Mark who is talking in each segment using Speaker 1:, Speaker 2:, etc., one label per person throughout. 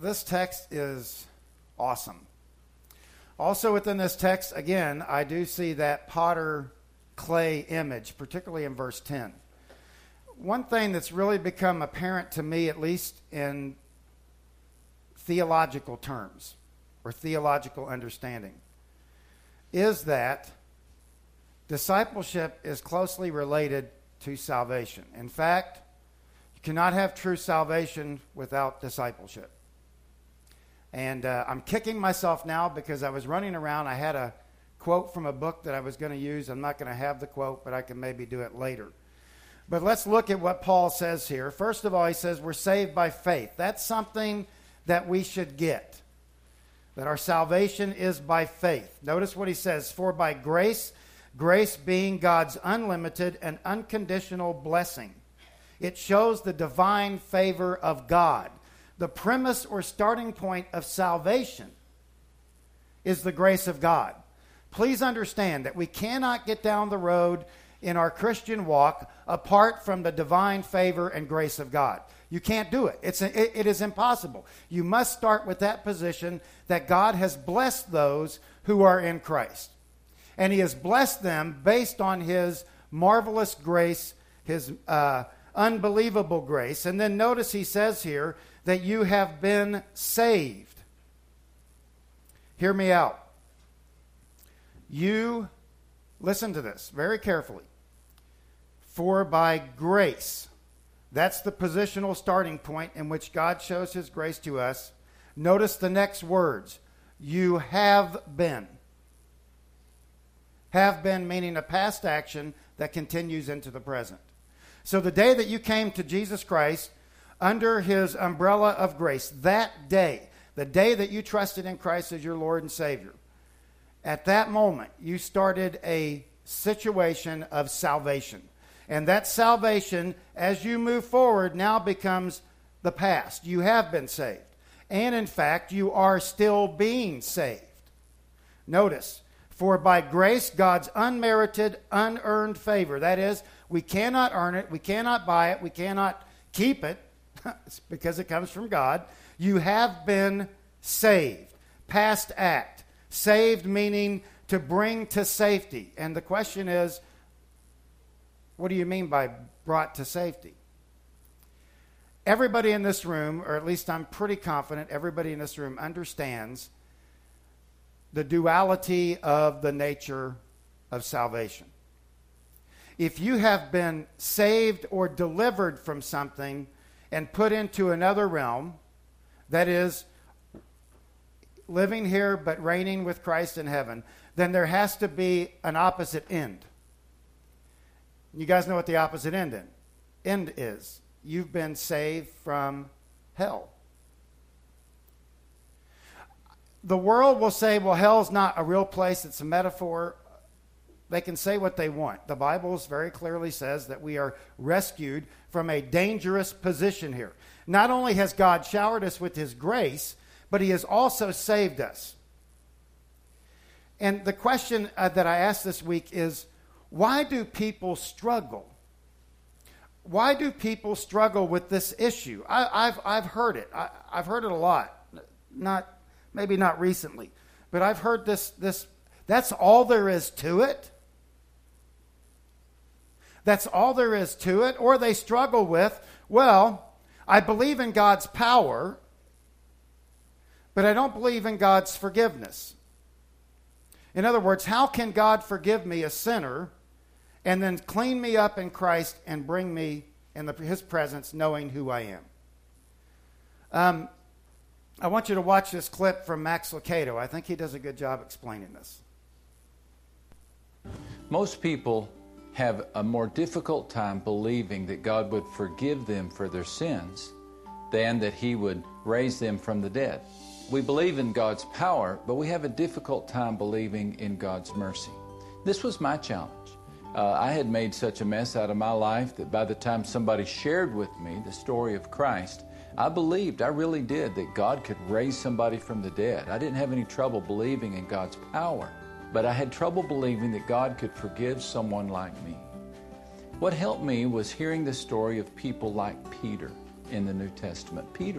Speaker 1: this text is awesome. Also within this text, again, I do see that potter clay image, particularly in verse 10. One thing that's really become apparent to me, at least in theological terms or theological understanding, is that discipleship is closely related to salvation. In fact, you cannot have true salvation without discipleship. And I'm kicking myself now because I was running around. I had a quote from a book that I was going to use. I'm not going to have the quote, but I can maybe do it later. But let's look at what Paul says here. First of all, he says we're saved by faith. That's something that we should get, that our salvation is by faith. Notice what he says, for by grace, grace being God's unlimited and unconditional blessing. It shows the divine favor of God. The premise or starting point of salvation is the grace of God. Please understand that we cannot get down the road in our Christian walk apart from the divine favor and grace of God. You can't do it. It is impossible. You must start with that position that God has blessed those who are in Christ. And he has blessed them based on his marvelous grace, his unbelievable grace. And then notice he says here that you have been saved. Hear me out. You, listen to this very carefully. For by grace, that's the positional starting point in which God shows his grace to us. Notice the next words. You have been. Have been meaning a past action that continues into the present. So the day that you came to Jesus Christ under his umbrella of grace, that day, the day that you trusted in Christ as your Lord and Savior, at that moment, you started a situation of salvation. And that salvation, as you move forward, now becomes the past. You have been saved. And in fact, you are still being saved. Notice, for by grace, God's unmerited, unearned favor. That is, we cannot earn it, we cannot buy it, we cannot keep it, because it comes from God. You have been saved. Past act. Saved meaning to bring to safety. And the question is, what do you mean by brought to safety? Everybody in this room, or at least I'm pretty confident everybody in this room understands the duality of the nature of salvation. If you have been saved or delivered from something and put into another realm, that is, living here but reigning with Christ in heaven, then there has to be an opposite end. You guys know what the opposite end is. You've been saved from hell. The world will say, well, hell's not a real place, it's a metaphor. They can say what they want. The Bible very clearly says that we are rescued from a dangerous position here. Not only has God showered us with his grace, but he has also saved us. And the question that I asked this week is, why do people struggle? Why do people struggle with this issue? I've heard it. I've heard it a lot. Maybe not recently, but I've heard this. That's all there is to it. That's all there is to it. Or they struggle with, well, I believe in God's power, but I don't believe in God's forgiveness. In other words, how can God forgive me, a sinner, and then clean me up in Christ and bring me in his presence knowing who I am? I want you to watch this clip from Max Lucado. I think he does a good job explaining this.
Speaker 2: Most people have a more difficult time believing that God would forgive them for their sins than that he would raise them from the dead. We believe in God's power, but we have a difficult time believing in God's mercy. This was my challenge. I had made such a mess out of my life that by the time somebody shared with me the story of Christ, I believed, I really did, that God could raise somebody from the dead. I didn't have any trouble believing in God's power, but I had trouble believing that God could forgive someone like me. What helped me was hearing the story of people like Peter in the New Testament. Peter,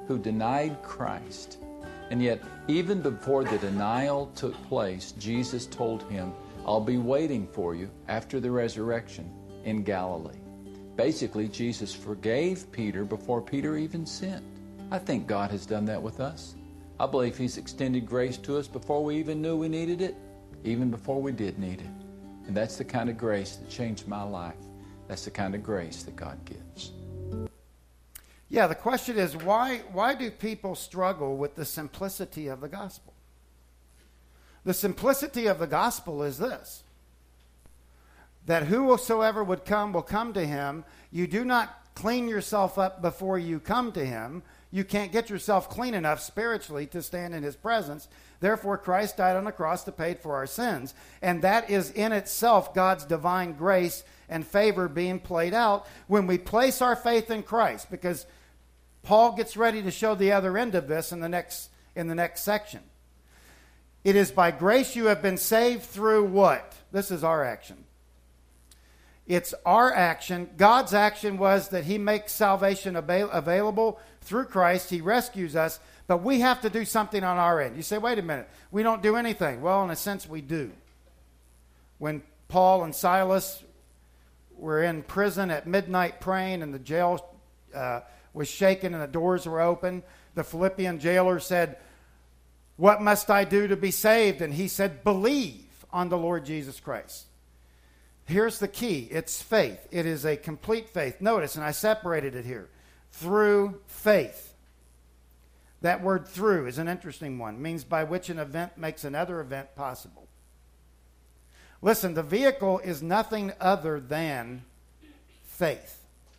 Speaker 2: who denied Christ. And yet, even before the denial took place, Jesus told him, I'll be waiting for you after the resurrection in Galilee. Basically, Jesus forgave Peter before Peter even sinned. I think God has done that with us. I believe He's extended grace to us before we even knew we needed it, even before we did need it. And that's the kind of grace that changed my life. That's the kind of grace that God gives.
Speaker 1: Yeah, the question is, why do people struggle with the simplicity of the gospel? The simplicity of the gospel is this, that whosoever would come will come to him. You do not clean yourself up before you come to him. You can't get yourself clean enough spiritually to stand in his presence. Therefore, Christ died on the cross to pay for our sins. And that is in itself God's divine grace and favor being played out when we place our faith in Christ. Because Paul gets ready to show the other end of this in the next section. It is by grace you have been saved through what? This is our action. It's our action. God's action was that He makes salvation available through Christ. He rescues us, but we have to do something on our end. You say, wait a minute, we don't do anything. Well, in a sense, we do. When Paul and Silas were in prison at midnight praying and the jail was shaken and the doors were open, the Philippian jailer said, what must I do to be saved? And he said, believe on the Lord Jesus Christ. Here's the key. It's faith. It is a complete faith. Notice, and I separated it here. Through faith. That word through is an interesting one. It means by which an event makes another event possible. Listen, the vehicle is nothing other than faith.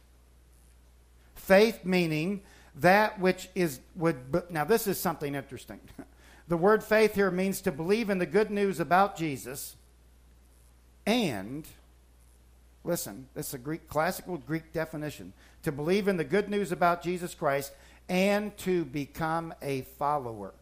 Speaker 1: Faith meaning that which now this is something interesting. The word faith here means to believe in the good news about Jesus and, listen, this is a classical Greek definition, to believe in the good news about Jesus Christ and to become a follower.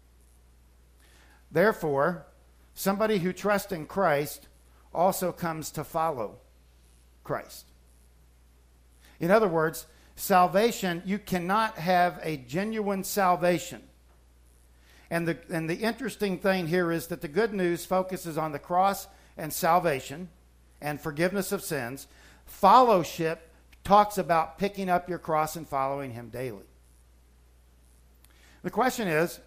Speaker 1: Therefore, somebody who trusts in Christ also comes to follow Christ. In other words, salvation, you cannot have a genuine salvation. And the interesting thing here is that the good news focuses on the cross and salvation and forgiveness of sins. Fellowship talks about picking up your cross and following Him daily. The question is,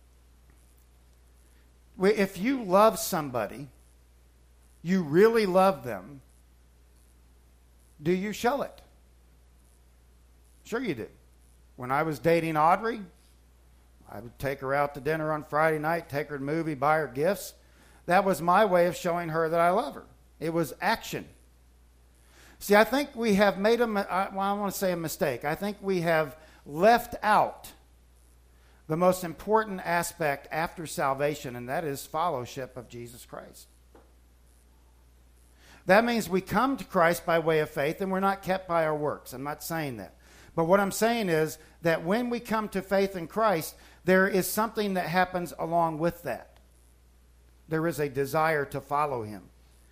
Speaker 1: if you love somebody, you really love them, do you show it? Sure you do. When I was dating Audrey, I would take her out to dinner on Friday night, take her to a movie, buy her gifts. That was my way of showing her that I love her. It was action. See, I think we have made I want to say a mistake. I think we have left out the most important aspect after salvation, and that is fellowship of Jesus Christ. That means we come to Christ by way of faith, and we're not kept by our works. I'm not saying that. But what I'm saying is that when we come to faith in Christ, there is something that happens along with that. There is a desire to follow Him.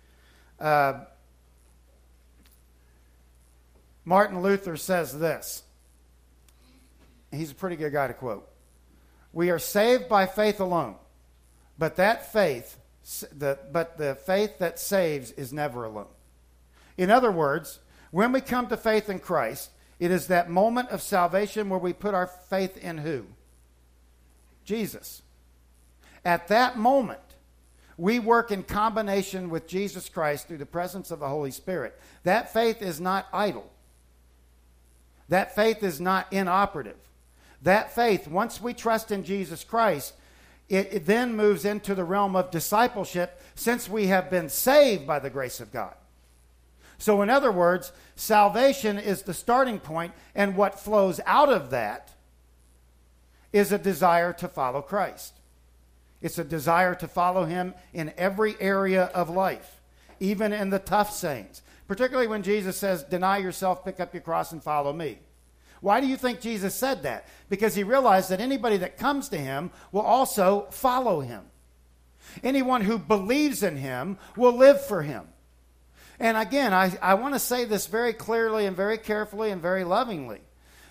Speaker 1: Martin Luther says this. He's a pretty good guy to quote. We are saved by faith alone, but the faith that saves is never alone. In other words, when we come to faith in Christ, it is that moment of salvation where we put our faith in who? Jesus. At that moment, we work in combination with Jesus Christ through the presence of the Holy Spirit. That faith is not idle. That faith is not inoperative. That faith, once we trust in Jesus Christ, it then moves into the realm of discipleship since we have been saved by the grace of God. So in other words, salvation is the starting point, and what flows out of that is a desire to follow Christ. It's a desire to follow Him in every area of life, even in the tough sayings, particularly when Jesus says, deny yourself, pick up your cross, and follow me. Why do you think Jesus said that? Because He realized that anybody that comes to Him will also follow Him. Anyone who believes in Him will live for Him. And again, I want to say this very clearly and very carefully and very lovingly,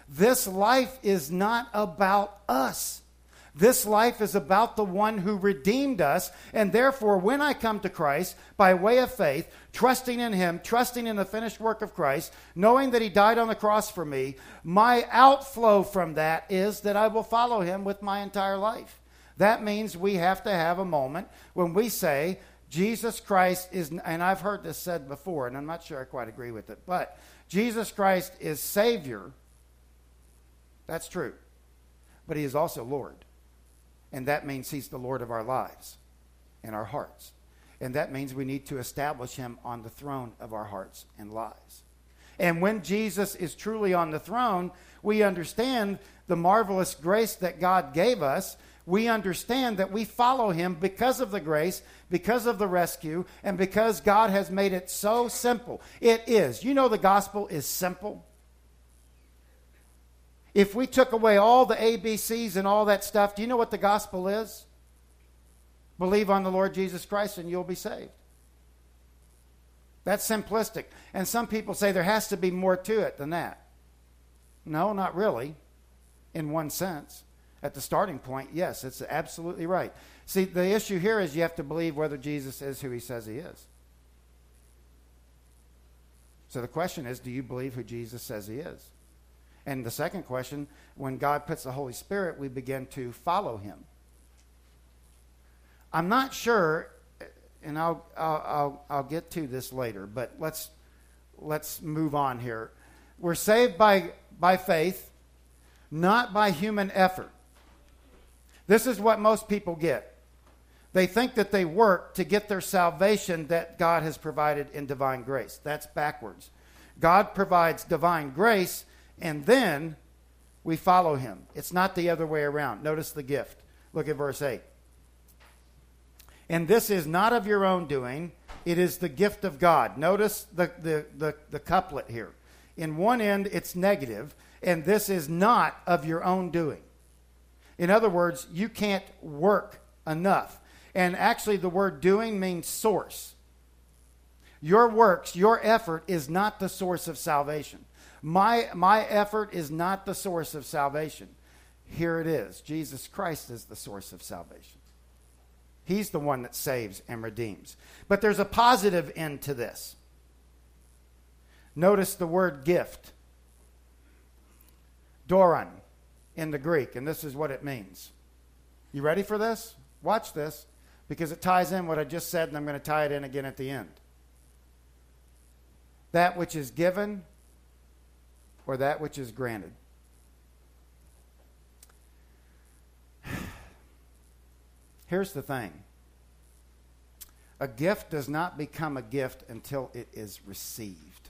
Speaker 1: This life is not about us. This life is about the one who redeemed us, and therefore when I come to Christ by way of faith, trusting in him, trusting in the finished work of Christ, knowing that he died on the cross for me, my outflow from that is that I will follow him with my entire life. That means we have to have a moment when we say, Jesus Christ is, and I've heard this said before, and I'm not sure I quite agree with it, but Jesus Christ is Savior. That's true. But he is also Lord. And that means he's the Lord of our lives and our hearts. And that means we need to establish him on the throne of our hearts and lives. And when Jesus is truly on the throne, we understand the marvelous grace that God gave us. We understand that we follow him because of the grace, because of the rescue, and because God has made it so simple. It is. You know the gospel is simple. If we took away all the ABCs and all that stuff, do you know what the gospel is? Believe on the Lord Jesus Christ and you'll be saved. That's simplistic. And some people say there has to be more to it than that. No, not really, in one sense. At the starting point, yes, it's absolutely right. See, the issue here is you have to believe whether Jesus is who he says he is. So the question is, do you believe who Jesus says he is? And the second question, when God puts the Holy Spirit, we begin to follow him. I'm not sure, and I'll get to this later, but let's move on here. We're saved by faith, not by human effort. This is what most people get. They think that they work to get their salvation that God has provided in divine grace. That's backwards. God provides divine grace, and then we follow him. It's not the other way around. Notice the gift. Look at verse 8. And this is not of your own doing. It is the gift of God. Notice the couplet here. In one end, it's negative, and this is not of your own doing. In other words, you can't work enough. And actually, the word doing means source. Your works, your effort is not the source of salvation. My effort is not the source of salvation. Here it is. Jesus Christ is the source of salvation. He's the one that saves and redeems. But there's a positive end to this. Notice the word gift. Doron in the Greek, and this is what it means. You ready for this? Watch this, because it ties in what I just said, and I'm going to tie it in again at the end. That which is given or that which is granted. Here's the thing. A gift does not become a gift until it is received.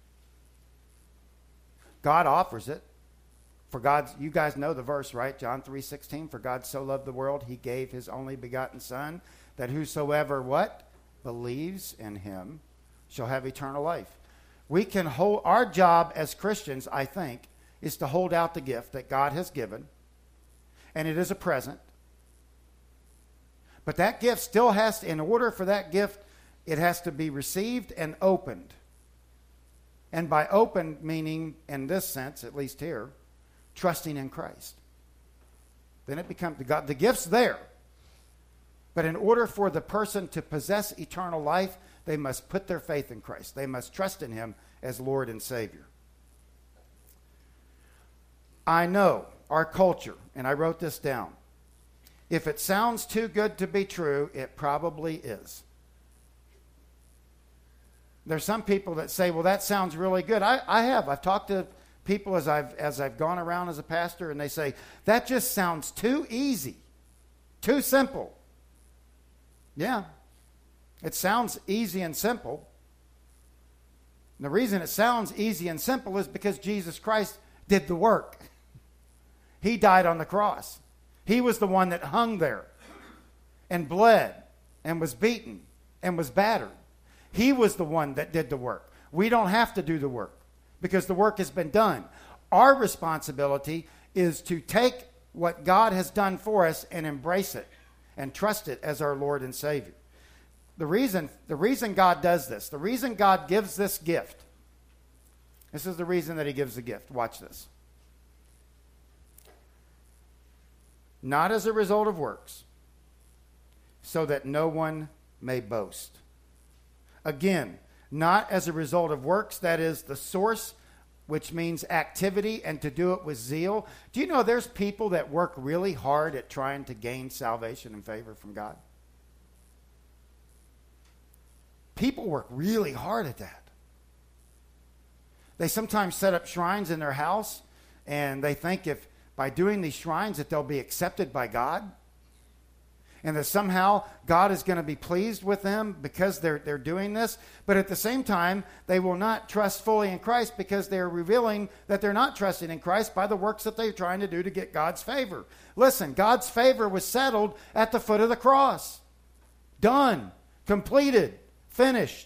Speaker 1: God offers it. For God, you guys know the verse, right? John 3:16. For God so loved the world, he gave his only begotten Son, that whosoever what? Believes in him shall have eternal life. We can hold, our job as Christians, I think, is to hold out the gift that God has given. And it is a present. But that gift still has to, in order for that gift, it has to be received and opened. And by opened, meaning, in this sense, at least here, trusting in Christ. Then it becomes, the gift's there. But in order for the person to possess eternal life, they must put their faith in Christ. They must trust in him as Lord and Savior. I know our culture, and I wrote this down. If it sounds too good to be true, it probably is. There's some people that say, well, that sounds really good. I've talked to people as I've gone around as a pastor, and they say, that just sounds too easy, too simple. Yeah, it sounds easy and simple. And the reason it sounds easy and simple is because Jesus Christ did the work. He died on the cross. He was the one that hung there and bled and was beaten and was battered. He was the one that did the work. We don't have to do the work because the work has been done. Our responsibility is to take what God has done for us and embrace it and trust it as our Lord and Savior. The reason God does this, the reason God gives this gift, this is the reason that he gives the gift. Watch this. not as a result of works, so that no one may boast. Again, not as a result of works, that is the source, which means activity, and to do it with zeal. Do you know there's people that work really hard at trying to gain salvation and favor from God? People work really hard at that. They sometimes set up shrines in their house, and they think if by doing these shrines that they'll be accepted by God, and that somehow God is going to be pleased with them because they're doing this. But at the same time, they will not trust fully in Christ because they're revealing that they're not trusting in Christ by the works that they're trying to do to get God's favor. Listen, God's favor was settled at the foot of the cross. Done. Completed. Finished.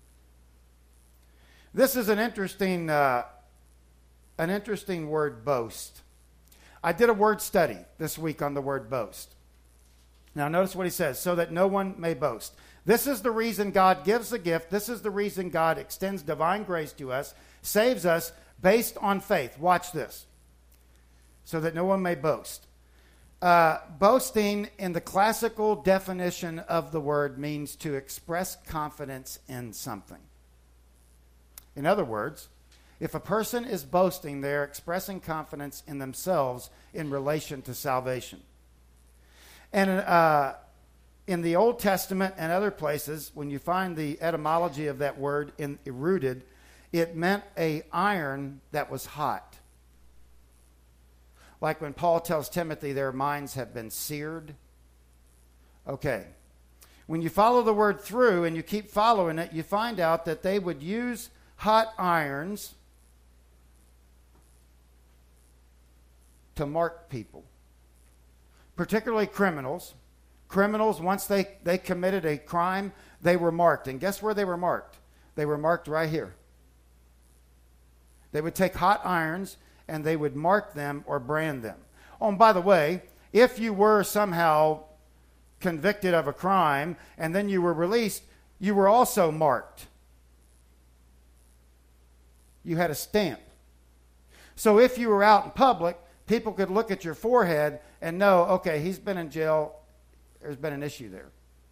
Speaker 1: This is an interesting word, boast. I did a word study this week on the word boast. Now notice what he says, so that no one may boast. This is the reason God gives the gift. This is the reason God extends divine grace to us, saves us based on faith. Watch this. So that no one may boast. Boasting in the classical definition of the word means to express confidence in something. In other words, if a person is boasting, they're expressing confidence in themselves in relation to salvation. And in the Old Testament and other places, when you find the etymology of that word rooted, it meant an iron that was hot. Like when Paul tells Timothy their minds have been seared. Okay. When you follow the word through and you keep following it, you find out that they would use hot irons to mark people. Particularly criminals. Criminals, once they committed a crime, they were marked. And guess where they were marked? They were marked right here. They would take hot irons and they would mark them or brand them. Oh, and by the way, if you were somehow convicted of a crime and then you were released, you were also marked. You had a stamp. So if you were out in public, people could look at your forehead and know, okay, he's been in jail. There's been an issue there.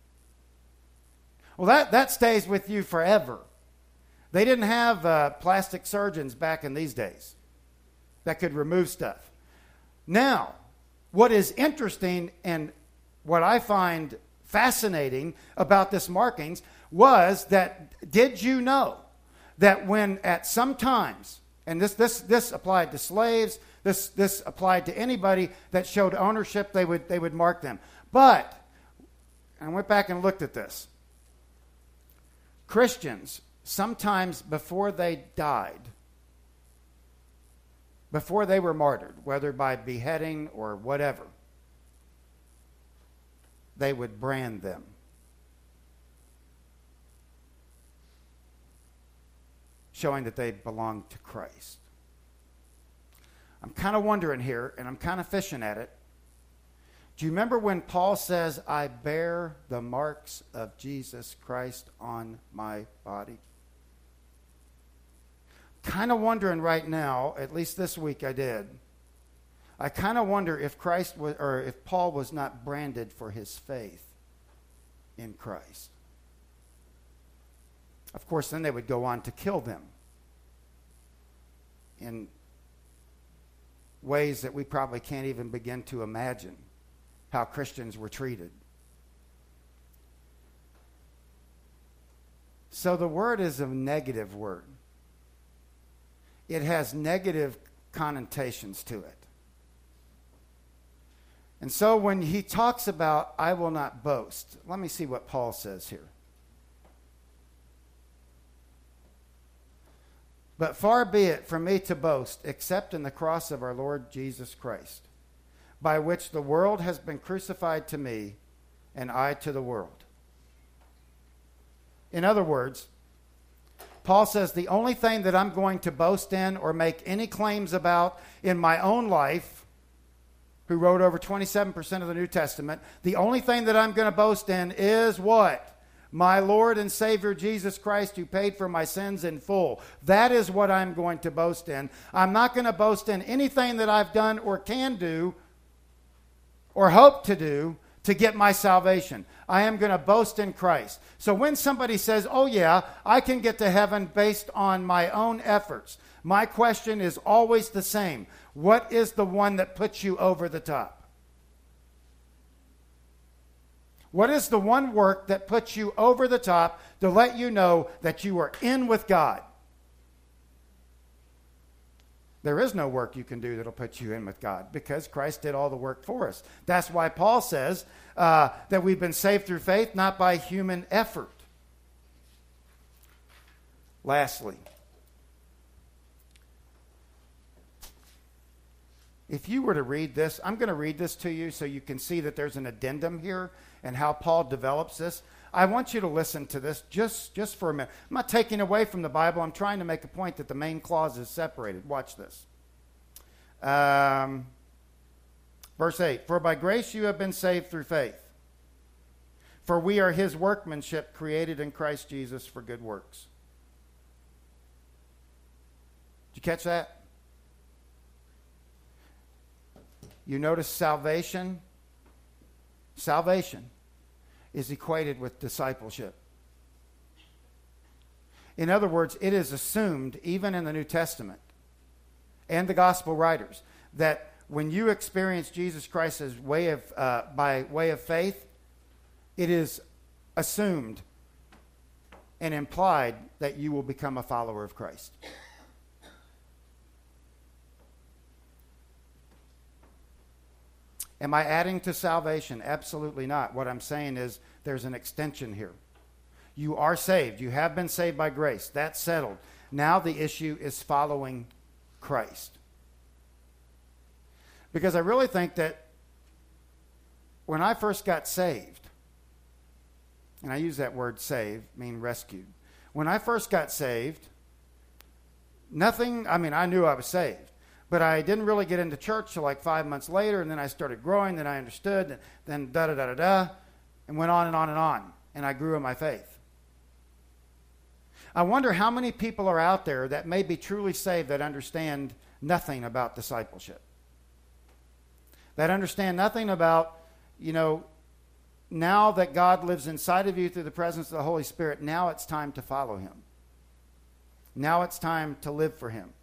Speaker 1: Well, that stays with you forever. They didn't have plastic surgeons back in these days that could remove stuff. Now, what is interesting and what I find fascinating about this markings was that, did you know that when at some times, and this applied to slaves, this applied to anybody that showed ownership, they would mark them. But, I went back and looked at this. Christians, sometimes before they died, before they were martyred, whether by beheading or whatever, they would brand them. Showing that they belonged to Christ. I'm kind of wondering here, and I'm kind of fishing at it. Do you remember when Paul says, I bear the marks of Jesus Christ on my body? Kind of wondering right now, at least this week I did. I kind of wonder if Christ was, or if Paul was not branded for his faith in Christ. Of course, then they would go on to kill them in ways that we probably can't even begin to imagine how Christians were treated. So the word is a negative word. It has negative connotations to it. And so when he talks about, I will not boast, let me see what Paul says here. But far be it from me to boast, except in the cross of our Lord Jesus Christ, by which the world has been crucified to me, and I to the world. In other words, Paul says the only thing that I'm going to boast in or make any claims about in my own life, who wrote over 27% of the New Testament, the only thing that I'm going to boast in is what? My Lord and Savior Jesus Christ, who paid for my sins in full. That is what I'm going to boast in. I'm not going to boast in anything that I've done or can do or hope to do to get my salvation. I am going to boast in Christ. So when somebody says, oh yeah, I can get to heaven based on my own efforts, my question is always the same. What is the one that puts you over the top? What is the one work that puts you over the top to let you know that you are in with God? There is no work you can do that'll put you in with God because Christ did all the work for us. That's why Paul says that we've been saved through faith, not by human effort. Lastly, if you were to read this, I'm going to read this to you so you can see that there's an addendum here and how Paul develops this. I want you to listen to this just for a minute. I'm not taking away from the Bible. I'm trying to make a point that the main clause is separated. Watch this. Verse 8, for by grace you have been saved through faith. For we are his workmanship created in Christ Jesus for good works. Did you catch that? You notice salvation? Salvation is equated with discipleship. In other words, it is assumed, even in the New Testament and the gospel writers, that when you experience Jesus Christ as by way of faith, it is assumed and implied that you will become a follower of Christ. Am I adding to salvation? Absolutely not. What I'm saying is there's an extension here. You are saved. You have been saved by grace. That's settled. Now the issue is following Christ. Because I really think that when I first got saved, and I use that word saved, mean rescued. When I first got saved, I knew I was saved. But I didn't really get into church till like 5 months later, and then I started growing, then I understood, and then da-da-da-da-da, and went on and on and on, and I grew in my faith. I wonder how many people are out there that may be truly saved that understand nothing about discipleship. That understand nothing about, now that God lives inside of you through the presence of the Holy Spirit, now it's time to follow him. Now it's time to live for him.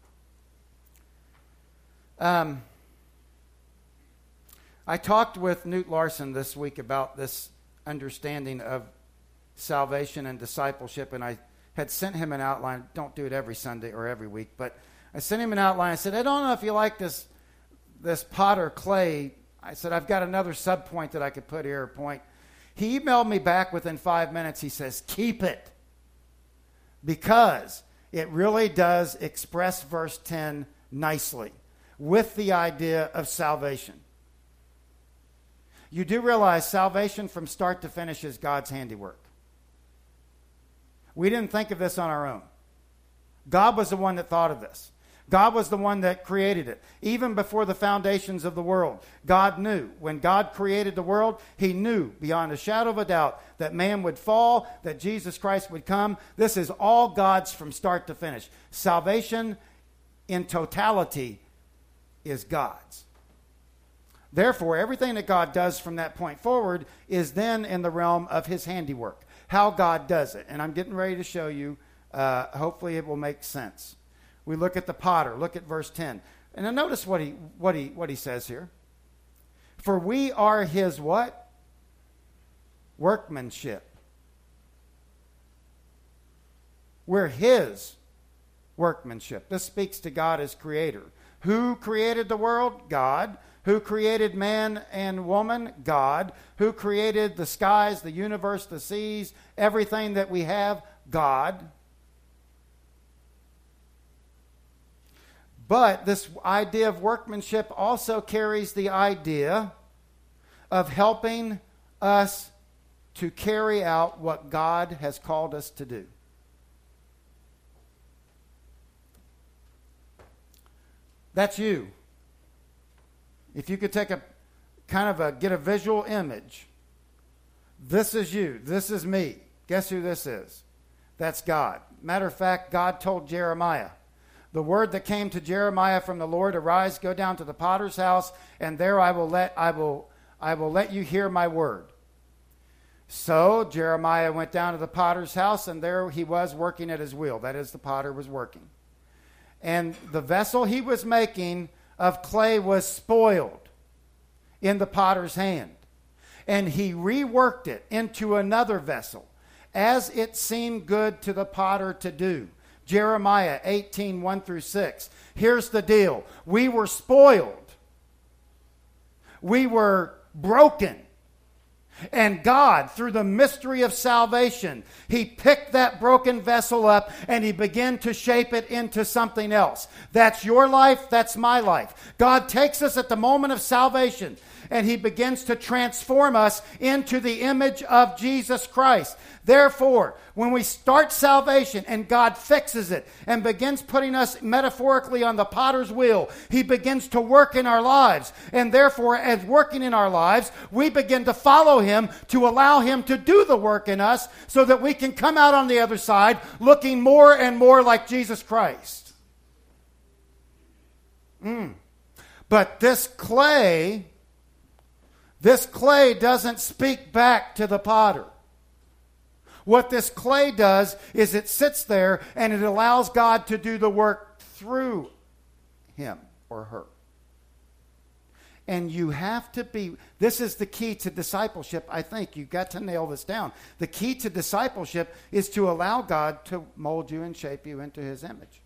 Speaker 1: I talked with Newt Larson this week about this understanding of salvation and discipleship, and I had sent him an outline. Don't do it every Sunday or every week, but I sent him an outline. I said, I don't know if you like this pot or clay. I said, I've got another subpoint that I could put here, or point. He emailed me back within 5 minutes. He says, keep it, because it really does express verse 10 nicely with the idea of salvation. You do realize salvation from start to finish is God's handiwork. We didn't think of this on our own. God was the one that thought of this. God was the one that created it. Even before the foundations of the world, God knew. When God created the world, he knew beyond a shadow of a doubt that man would fall, that Jesus Christ would come. This is all God's from start to finish. Salvation in totality is God's. Therefore, everything that God does from that point forward is then in the realm of his handiwork, how God does it. And I'm getting ready to show you. Hopefully it will make sense. We look at the potter. Look at verse 10. And then notice what he says here. For we are his what? Workmanship. We're his workmanship. This speaks to God as creator. Who created the world? God. Who created man and woman? God. Who created the skies, the universe, the seas, everything that we have? God. But this idea of workmanship also carries the idea of helping us to carry out what God has called us to do. That's you. If you could take get a visual image. This is you. This is me. Guess who this is? That's God. Matter of fact, God told Jeremiah, the word that came to Jeremiah from the Lord, arise, go down to the potter's house, and there I will let you hear my word. So Jeremiah went down to the potter's house, and there he was working at his wheel. That is, the potter was working. And the vessel he was making of clay was spoiled in the potter's hand. And he reworked it into another vessel, as it seemed good to the potter to do. Jeremiah 18, 1 through 6. Here's the deal. We were spoiled. We were broken. And God, through the mystery of salvation, he picked that broken vessel up and he began to shape it into something else. That's your life. That's my life. God takes us at the moment of salvation and he begins to transform us into the image of Jesus Christ. Therefore, when we start salvation and God fixes it and begins putting us metaphorically on the potter's wheel, he begins to work in our lives. And therefore, as working in our lives, we begin to follow him to allow him to do the work in us so that we can come out on the other side looking more and more like Jesus Christ. But this clay doesn't speak back to the potter. What this clay does is it sits there and it allows God to do the work through him or her. And you have to be, this is the key to discipleship, I think. You've got to nail this down. The key to discipleship is to allow God to mold you and shape you into his image.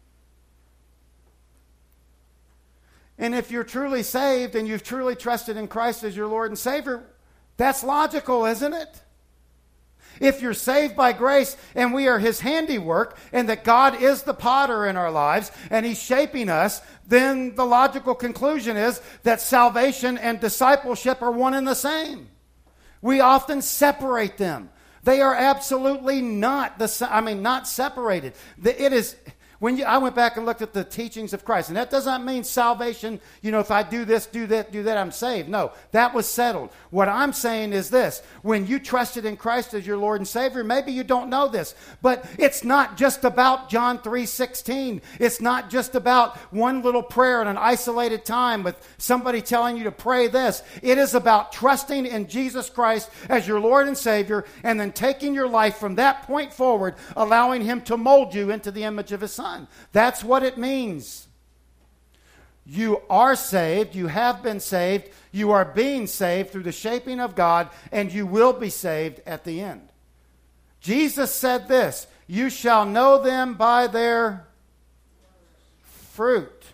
Speaker 1: And if you're truly saved and you've truly trusted in Christ as your Lord and Savior, that's logical, isn't it? If you're saved by grace and we are his handiwork and that God is the potter in our lives and he's shaping us, then the logical conclusion is that salvation and discipleship are one and the same. We often separate them. They are absolutely not not separated. It is. I went back and looked at the teachings of Christ, and that does not mean salvation, if I do this, do that, I'm saved. No, that was settled. What I'm saying is this. When you trusted in Christ as your Lord and Savior, maybe you don't know this, but it's not just about John 3:16. It's not just about one little prayer in an isolated time with somebody telling you to pray this. It is about trusting in Jesus Christ as your Lord and Savior, and then taking your life from that point forward, allowing him to mold you into the image of his Son. That's what it means. You are saved. You have been saved. You are being saved through the shaping of God, and you will be saved at the end. Jesus said this, you shall know them by their fruit.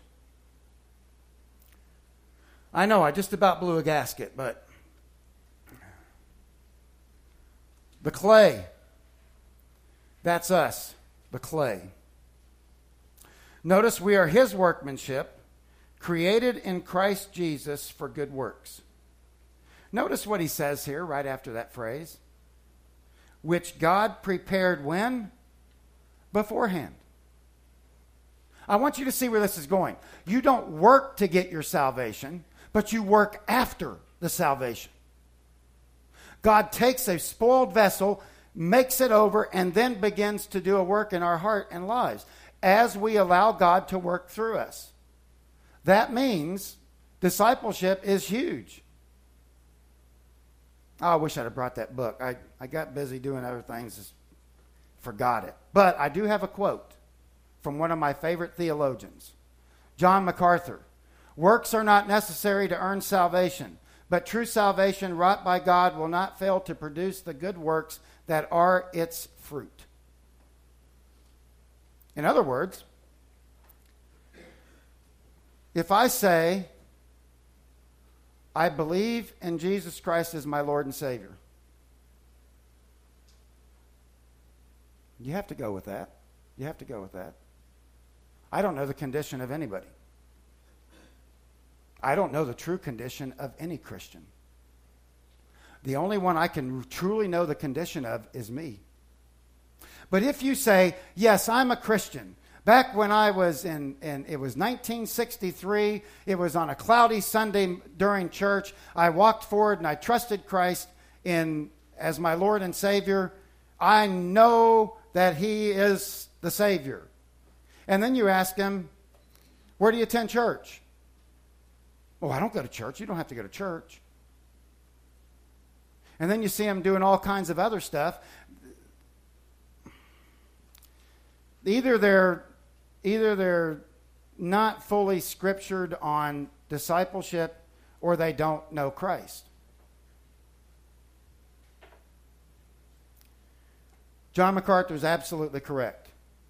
Speaker 1: I know, I just about blew a gasket, but the clay, that's us, the clay. Notice we are his workmanship, created in Christ Jesus for good works. Notice what he says here right after that phrase. Which God prepared when? Beforehand. I want you to see where this is going. You don't work to get your salvation, but you work after the salvation. God takes a spoiled vessel, makes it over, and then begins to do a work in our heart and lives as we allow God to work through us. That means discipleship is huge. I wish I'd have brought that book. I got busy doing other things, just forgot it. But I do have a quote from one of my favorite theologians, John MacArthur. Works are not necessary to earn salvation, but true salvation wrought by God will not fail to produce the good works that are its fruit. In other words, if I say, I believe in Jesus Christ as my Lord and Savior, you have to go with that. You have to go with that. I don't know the condition of anybody. I don't know the true condition of any Christian. The only one I can truly know the condition of is me. But if you say, yes, I'm a Christian. Back when I was it was 1963, it was on a cloudy Sunday during church, I walked forward and I trusted Christ as my Lord and Savior. I know that he is the Savior. And then you ask him, Where do you attend church? Oh, I don't go to church. You don't have to go to church. And then you see them doing all kinds of other stuff. Either they're not fully scriptured on discipleship, or they don't know Christ. John MacArthur is absolutely correct.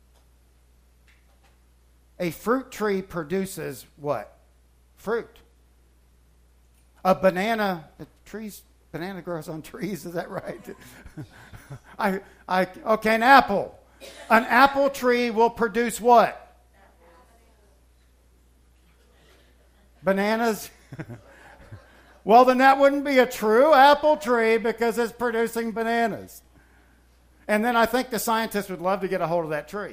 Speaker 1: A fruit tree produces what? Fruit. A banana grows on trees, is that right? Okay, an apple. An apple tree will produce what? Bananas? Well, then that wouldn't be a true apple tree because it's producing bananas. And then I think the scientists would love to get a hold of that tree.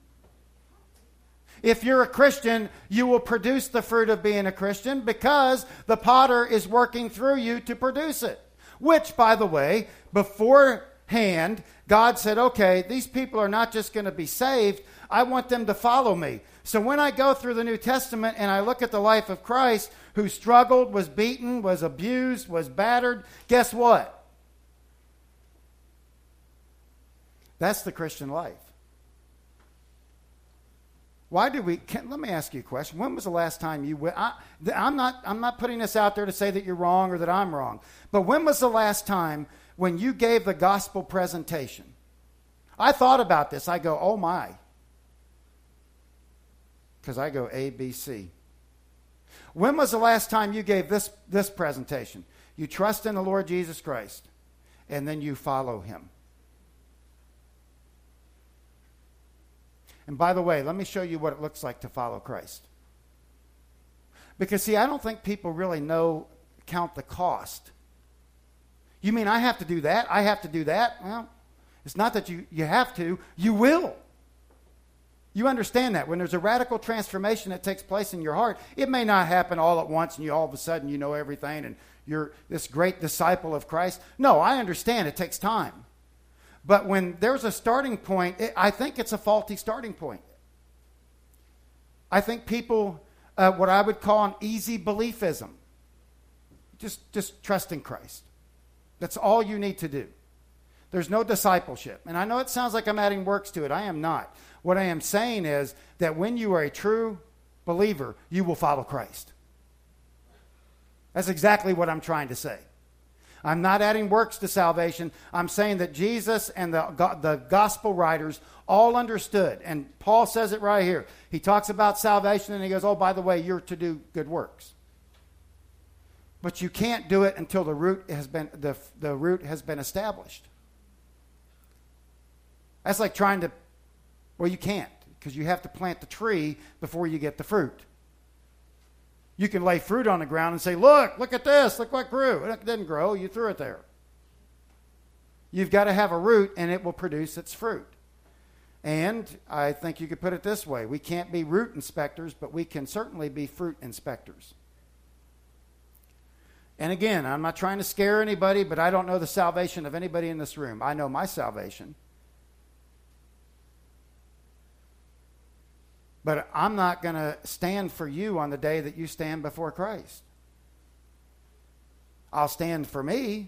Speaker 1: If you're a Christian, you will produce the fruit of being a Christian because the potter is working through you to produce it. Which, by the way, beforehand, God said, okay, these people are not just going to be saved. I want them to follow me. So when I go through the New Testament and I look at the life of Christ, who struggled, was beaten, was abused, was battered, guess what? That's the Christian life. Let me ask you a question. When was the last time I'm not putting this out there to say that you're wrong or that I'm wrong. But when was the last time when you gave the gospel presentation? I thought about this. I go, oh my. Because I go A, B, C. When was the last time you gave this presentation? You trust in the Lord Jesus Christ, and then you follow him. And by the way, let me show you what it looks like to follow Christ. Because, see, I don't think people really count the cost. You mean I have to do that? I have to do that? Well, it's not that you have to. You will. You understand that. When there's a radical transformation that takes place in your heart, it may not happen all at once and all of a sudden you know everything and you're this great disciple of Christ. No, I understand it takes time. But when there's a starting point, I think it's a faulty starting point. I think people, what I would call an easy beliefism. Just trust in Christ. That's all you need to do. There's no discipleship. And I know it sounds like I'm adding works to it. I am not. What I am saying is that when you are a true believer, you will follow Christ. That's exactly what I'm trying to say. I'm not adding works to salvation. I'm saying that Jesus and the gospel writers all understood. And Paul says it right here. He talks about salvation and he goes, oh, by the way, you're to do good works. But you can't do it until the root has been established. That's like you can't, because you have to plant the tree before you get the fruit. You can lay fruit on the ground and say, look at this, look what grew. It didn't grow, you threw it there. You've got to have a root and it will produce its fruit. And I think you could put it this way. We can't be root inspectors, but we can certainly be fruit inspectors. And again, I'm not trying to scare anybody, but I don't know the salvation of anybody in this room. I know my salvation. But I'm not going to stand for you on the day that you stand before Christ. I'll stand for me.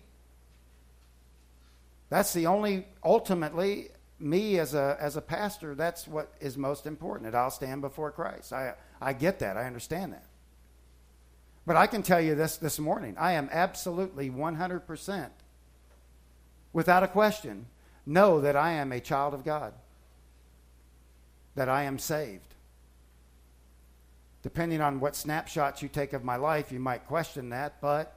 Speaker 1: That's the only, ultimately, me as a pastor, that's what is most important, that I'll stand before Christ. I get that. I understand that. But I can tell you this morning, I am absolutely 100%, without a question, know that I am a child of God, that I am saved. Depending on what snapshots you take of my life, you might question that, but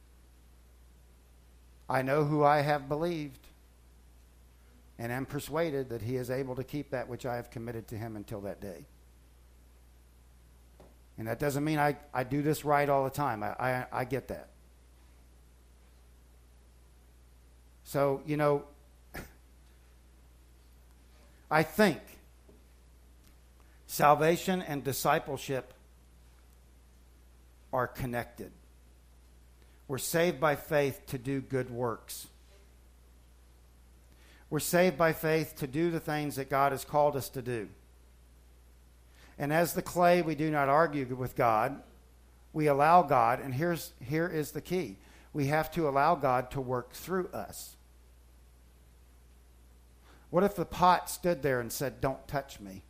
Speaker 1: I know who I have believed and am persuaded that he is able to keep that which I have committed to him until that day. And that doesn't mean I do this right all the time. I get that. So, I think salvation and discipleship are connected. We're saved by faith to do good works. We're saved by faith to do the things that God has called us to do. And as the clay, we do not argue with God. We allow God, and here is the key. We have to allow God to work through us. What if the pot stood there and said, "Don't touch me"?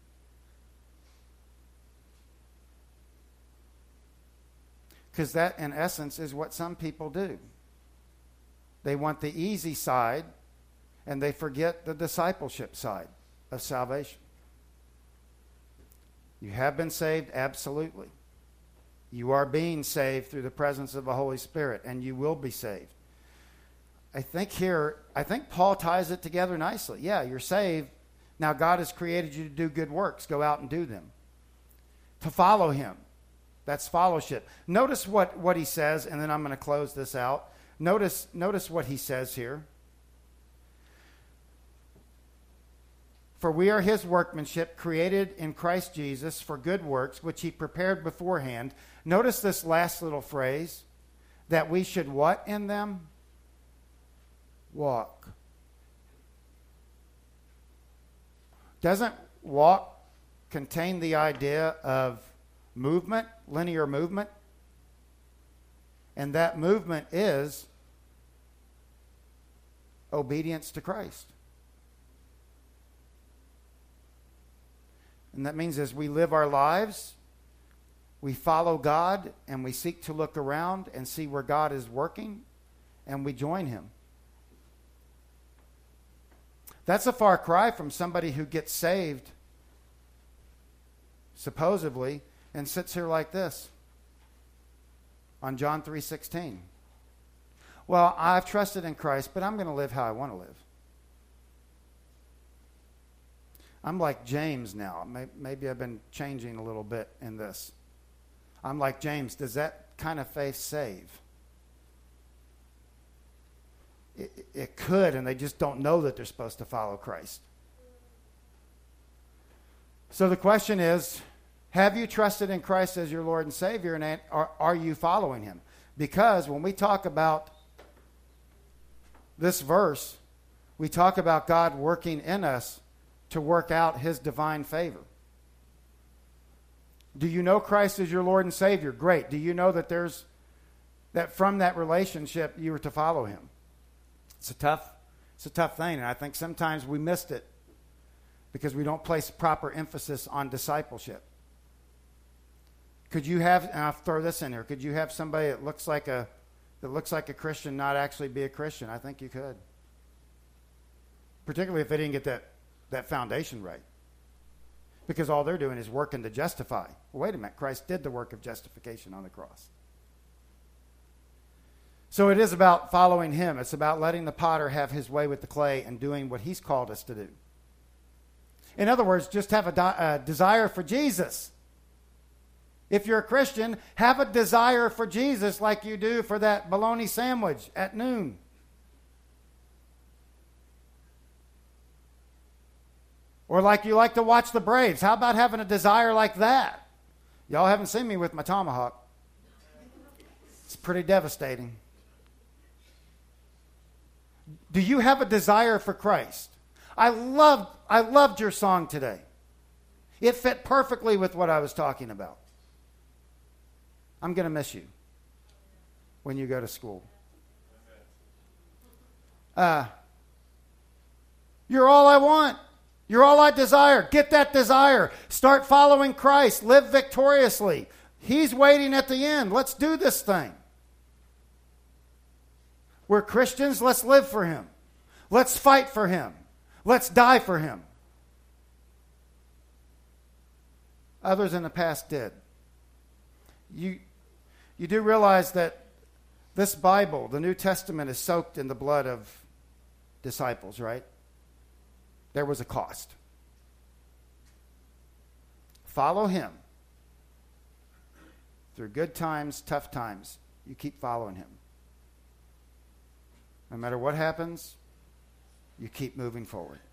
Speaker 1: Because that, in essence, is what some people do. They want the easy side, and they forget the discipleship side of salvation. You have been saved, absolutely. You are being saved through the presence of the Holy Spirit, and you will be saved. I think Paul ties it together nicely. Yeah, you're saved. Now God has created you to do good works. Go out and do them. To follow him. That's fellowship. Notice what he says, and then I'm going to close this out. Notice what he says here. For we are his workmanship, created in Christ Jesus for good works, which he prepared beforehand. Notice this last little phrase, that we should what in them? Walk. Doesn't walk contain the idea of movement, linear movement? And that movement is obedience to Christ. And that means as we live our lives, we follow God and we seek to look around and see where God is working, and we join him. That's a far cry from somebody who gets saved, supposedly, and sits here like this on John 3:16. Well, I've trusted in Christ, but I'm going to live how I want to live. I'm like James now. Maybe I've been changing a little bit in this. I'm like James. Does that kind of faith save? It could, and they just don't know that they're supposed to follow Christ. So the question is, have you trusted in Christ as your Lord and Savior, and are you following him? Because when we talk about this verse, we talk about God working in us to work out his divine favor. Do you know Christ as your Lord and Savior? Great. Do you know that from that relationship you were to follow him? It's a tough thing, and I think sometimes we missed it because we don't place proper emphasis on discipleship. Could you have, and I'll throw this in here, could you have somebody that looks like a Christian not actually be a Christian? I think you could. Particularly if they didn't get that foundation right. Because all they're doing is working to justify. Well, wait a minute, Christ did the work of justification on the cross. So it is about following him. It's about letting the potter have his way with the clay and doing what he's called us to do. In other words, just have a desire for Jesus. If you're a Christian, have a desire for Jesus like you do for that bologna sandwich at noon. Or like you like to watch the Braves. How about having a desire like that? Y'all haven't seen me with my tomahawk. It's pretty devastating. Do you have a desire for Christ? I loved your song today. It fit perfectly with what I was talking about. I'm going to miss you when you go to school. You're all I want. You're all I desire. Get that desire. Start following Christ. Live victoriously. He's waiting at the end. Let's do this thing. We're Christians. Let's live for him. Let's fight for him. Let's die for him. Others in the past did. You do realize that this Bible, the New Testament, is soaked in the blood of disciples, right? There was a cost. Follow him. Through good times, tough times, you keep following him. No matter what happens, you keep moving forward.